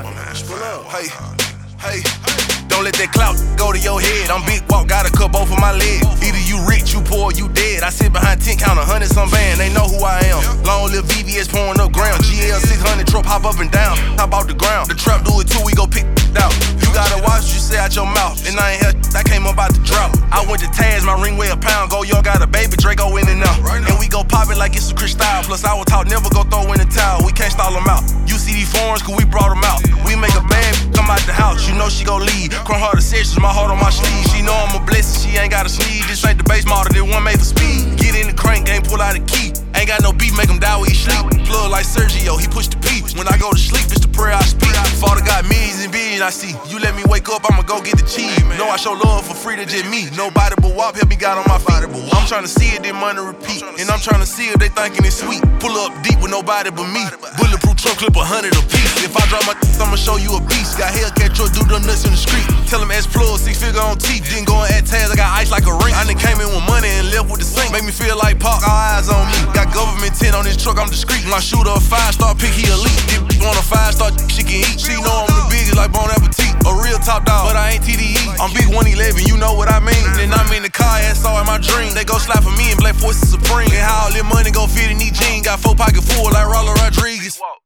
Hey, hey. Don't let that clout go to your head. I'm big walk, gotta cut both of my legs. Either you rich, you poor, you dead. I sit behind 10, count 100 some band. They know who I am. Long live VVS pouring up ground. GL 600 truck hop up and down. Hop out the ground. The trap do it too, we go pick out. You gotta watch what you say out your mouth. And I ain't here, I came up out the drought. I went to Taz, my ring weigh a pound. Go, y'all got a baby, Draco in and out. And we go pop it like it's a Chris style. Plus I was taught never go throw in the towel. We can't stall them out. You see these foreigns, cause we brought them out. We make a bad come out the house. You know she gon' leave. Chrome heart sessions, my heart on my sleeve. She know I'm a blessing, she ain't gotta sneeze. This ain't the base model, this one made for speed. Get in the crank, ain't pull out a key. Ain't got no beef, make him die where he sleep. Plug like Sergio, he push the P. When I go to sleep, it's the prayer I speak. Father got millions and billions I see. You let me wake up, I'ma go get the cheese. Know I show love for free to just me. Nobody but WAP help me got on my feet. I'm tryna see it, then money repeat. And I'm tryna see if they thinking it's sweet. Pull up deep with nobody but me. Bulletproof truck clip 100 a piece. If I drop my I'ma show you a beast. Got Hellcat truck, do them nuts in the street. Tell him S plug, 6 figure on teeth. Didn't go at Taz, I got ice like a ring. I done came in with money and left with the sink. Make me feel like Pac, all eyes on me. Got government 10 on this truck, I'm discreet. My shooter a 5-star pick, he elite. If you want a 5-star, she can eat. She know I'm the biggest like Bon Appetit. A real top dog, but I ain't TDE. I'm big 111, you know what I mean. And I'm in the car, and saw in my dream. They go slap for me and Black Forces Supreme. And how all this money go fit in these jeans. Got 4 pockets full like Rollo Rodriguez.